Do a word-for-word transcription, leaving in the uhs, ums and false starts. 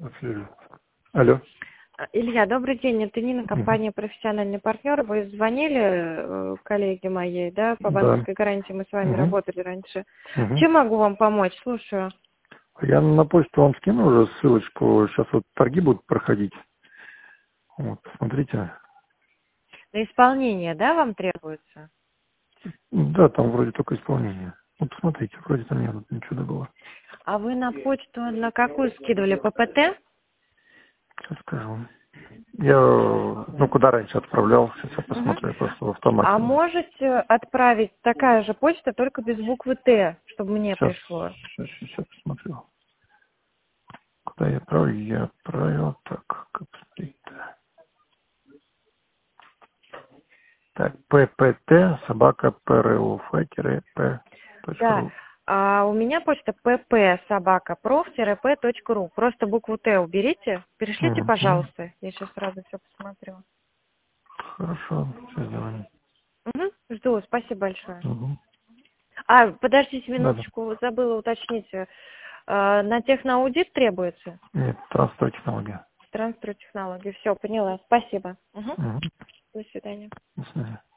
Отслежу. Алло. Илья, добрый день. Это Нина, компания Угу. «Профессиональный партнер». Вы звонили э, коллеге моей, да, по Да. банковской гарантии. Мы с вами Угу. работали раньше. Угу. Чем могу вам помочь? Слушаю. Я на почту вам скину уже ссылочку. Сейчас вот торги будут проходить. Вот, смотрите. На исполнение, да, вам требуется? Да, там вроде только исполнение. Ну, посмотрите, вроде там нет ничего не было. А вы на почту на какую скидывали? ППТ? Сейчас скажу. Я, ну, куда раньше отправлял, сейчас я Мгм. посмотрю, я просто в автомате. А можете отправить такая же почта, только без буквы Т, чтобы мне Сейчас, пришло? сейчас, сейчас посмотрю. Куда я отправил? Я отправил, так, как стоит-то? Так, ппт, собака, Да. пруф-п.ру. А у меня почта pp собака проф-п.ру. Просто букву Т уберите. Перешлите, Угу. пожалуйста. Я сейчас сразу все посмотрю. Хорошо, все сделаем. Угу. Жду. Спасибо большое. Угу. А, подождите Да, да. минуточку, забыла уточнить. Э, на техноаудит требуется? Нет, трансфер технология. Трансфер технологии. Все, поняла. Спасибо. Угу. Угу. До свидания. До свидания.